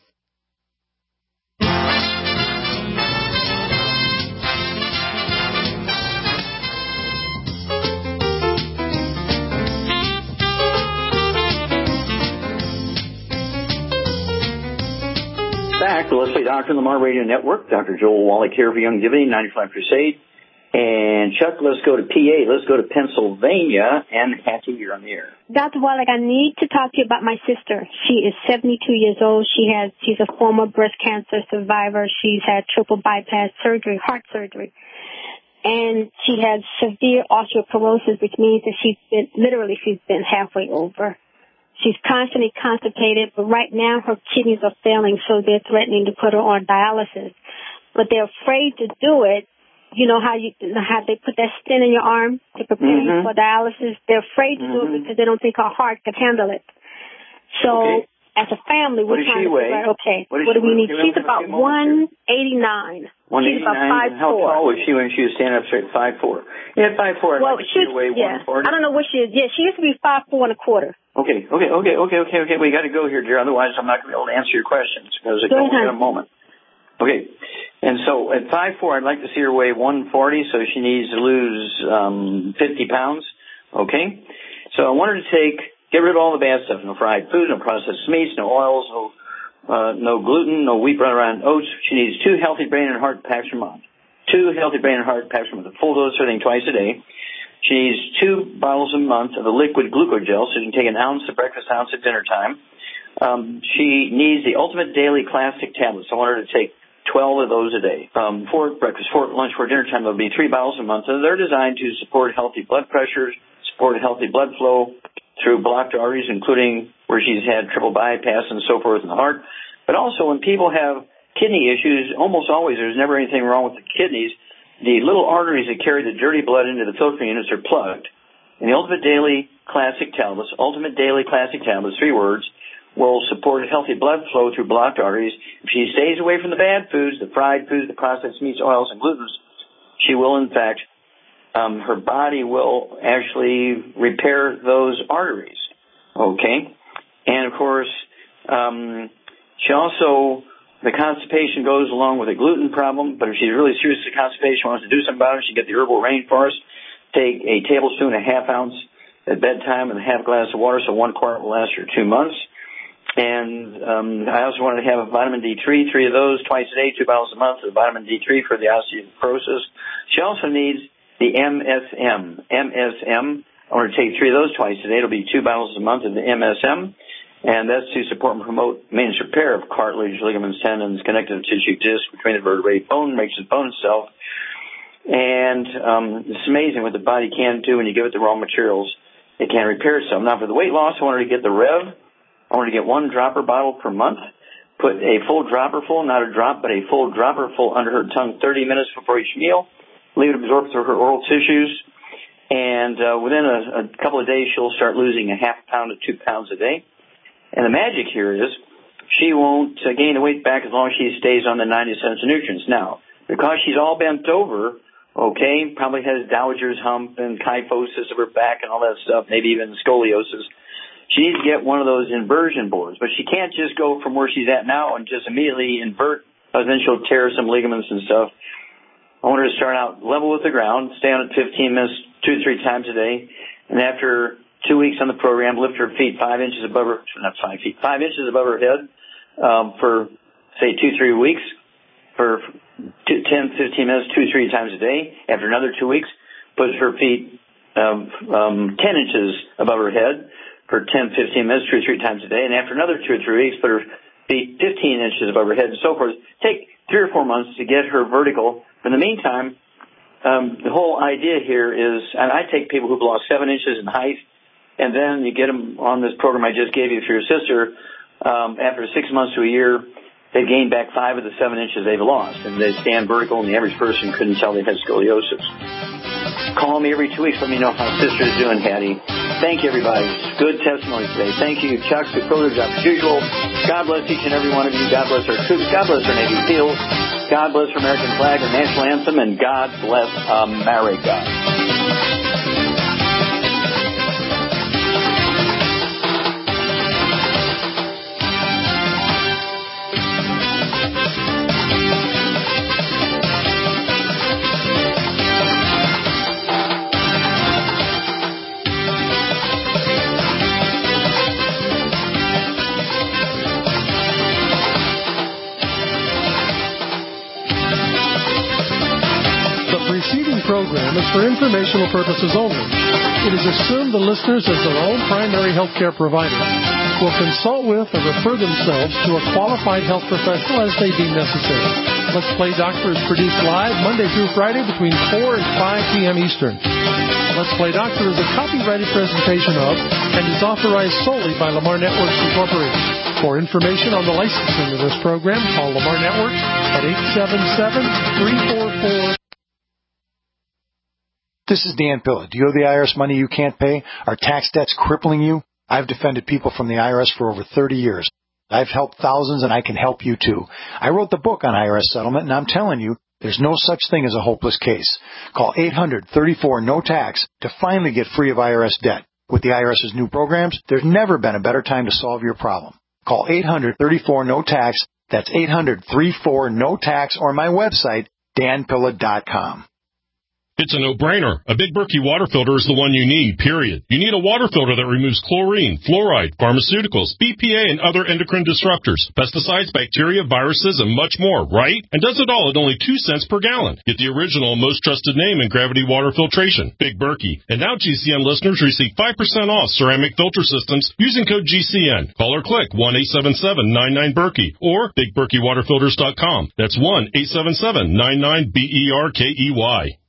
B: Back to Let's Play Doctor on the Lamar Radio Network. Dr. Joel Wallach here for Youngevity, 95 Crusade. And Chuck, let's go to PA. Let's go to Pennsylvania. And Hattie, you're on the air.
X: Dr. Wallach, I need to talk to you about my sister. She is 72 years old. She's a former breast cancer survivor. She's had triple bypass surgery, heart surgery. And she has severe osteoporosis, which means that she's been halfway over. She's constantly constipated, but right now her kidneys are failing, so they're threatening to put her on dialysis. But they're afraid to do it. You know how they put that stent in your arm to prepare you for dialysis? They're afraid to do it because they don't think her heart can handle it. So as a family, we're trying to figure out, what do we need? She's about 189.
B: 189.
X: She's about 5'4".
B: How tall was she when she was standing up straight? 5'4". Yeah, 5'4".
X: Well, she's weigh 140. I don't know what she is. Yeah, she used to be 5'4" and a quarter.
B: Okay. We got to go here, dear. Otherwise, I'm not going to be able to answer your questions because it's only in a moment. Okay. And so at 5'4", I'd like to see her weigh 140, so she needs to lose 50 pounds. Okay. So I want her to get rid of all the bad stuff. No fried food, no processed meats, no oils, no gluten, no wheat, bran, and oats. She needs 2 healthy brain and heart packs per month. 2 healthy brain and heart packs per month. A full dose of everything twice a day. She needs 2 bottles a month of the liquid glucogel, so she can take an ounce at breakfast, ounce at dinner time. She needs the Ultimate Daily Classic tablets. I want her to take 12 of those a day. For breakfast, for lunch, for dinner time, there'll be 3 bottles a month. And they're designed to support healthy blood pressure, support healthy blood flow through blocked arteries, including where she's had triple bypass and so forth in the heart. But also when people have kidney issues, almost always there's never anything wrong with the kidneys. The little arteries that carry the dirty blood into the filtering units are plugged. And the Ultimate Daily Classic tablets, 3 words, will support healthy blood flow through blocked arteries. If she stays away from the bad foods, the fried foods, the processed meats, oils, and glutens, she will, in fact, her body will actually repair those arteries. Okay? And, of course, she also, the constipation goes along with a gluten problem, but if she's really serious with constipation, wants to do something about it, she get the herbal rainforest, take a tablespoon, a half ounce at bedtime, and a half glass of water, so 1 quart will last her 2 months. And I also wanted to have a vitamin D3, 3 of those twice a day, 2 bottles a month of vitamin D3 for the osteoporosis. She also needs the MSM. I want to take 3 of those twice a day. It'll be 2 bottles a month of the MSM. And that's to support and promote maintenance repair of cartilage, ligaments, tendons, connective tissue, disc between the vertebrae, bone, makes its bone itself. And it's amazing what the body can do when you give it the raw materials. It can repair itself. Now, for the weight loss, I wanted to get the Rev. I want to get 1 dropper bottle per month. Put a full dropper full, not a drop, but a full dropper full under her tongue 30 minutes before each meal. Leave it absorb through her oral tissues. And within a couple of days, she'll start losing a half pound to 2 pounds a day. And the magic here is she won't gain the weight back as long as she stays on the 90 essential nutrients. Now, because she's all bent over, okay, probably has Dowager's hump and kyphosis of her back and all that stuff, maybe even scoliosis, she needs to get one of those inversion boards. But she can't just go from where she's at now and just immediately invert, then she'll tear some ligaments and stuff. I want her to start out level with the ground, stay on it 15 minutes, 2 to 3 times a day, and after 2 weeks on the program, lift her feet 5 inches above her, not 5 feet, 5 inches above her head for, say, 2-3 weeks, for 10, 15 minutes, 2-3 times a day. After another 2 weeks, put her feet 10 inches above her head for 10, 15 minutes, 2-3 times a day. And after another 2 or 3 weeks, put her feet 15 inches above her head and so forth. Take 3 or 4 months to get her vertical. In the meantime, the whole idea here is, and I take people who've lost 7 inches in height, and then you get them on this program I just gave you for your sister. After 6 months to a year, they've gained back 5 of the 7 inches they've lost, and they stand vertical, and the average person couldn't tell they had scoliosis. Call me every 2 weeks. Let me know how sister's doing, Hattie. Thank you, everybody. Good testimony today. Thank you, Chuck. Good privilege, as usual. God bless each and every one of you. God bless our troops. God bless our Navy SEALs. God bless our American flag, our national anthem, and God bless America.
I: Program is for informational purposes only. It is assumed the listeners, as their own primary health care provider, will consult with or refer themselves to a qualified health professional as they deem necessary. Let's Play Doctor is produced live Monday through Friday between 4 and 5 p.m. Eastern. Let's Play Doctor is a copyrighted presentation of and is authorized solely by Lamar Networks Incorporated. For information on the licensing of this program, call Lamar Networks at 877-344.
F: This is Dan Pilla. Do you owe the IRS money you can't pay? Are tax debts crippling you? I've defended people from the IRS for over 30 years. I've helped thousands, and I can help you too. I wrote the book on IRS settlement, and I'm telling you, there's no such thing as a hopeless case. Call 800-34-NO-TAX to finally get free of IRS debt. With the IRS's new programs, there's never been a better time to solve your problem. Call 800-34-NO-TAX That's 800-34-NO-TAX or my website, danpilla.com.
G: It's a no-brainer. A Big Berkey water filter is the one you need, period. You need a water filter that removes chlorine, fluoride, pharmaceuticals, BPA, and other endocrine disruptors, pesticides, bacteria, viruses, and much more, right? And does it all at only 2 cents per gallon. Get the original, most trusted name in gravity water filtration, Big Berkey. And now GCN listeners receive 5% off ceramic filter systems using code GCN. Call or click 1-877-99-BERKEY or BigBerkeyWaterFilters.com. That's 1-877-99-BERKEY.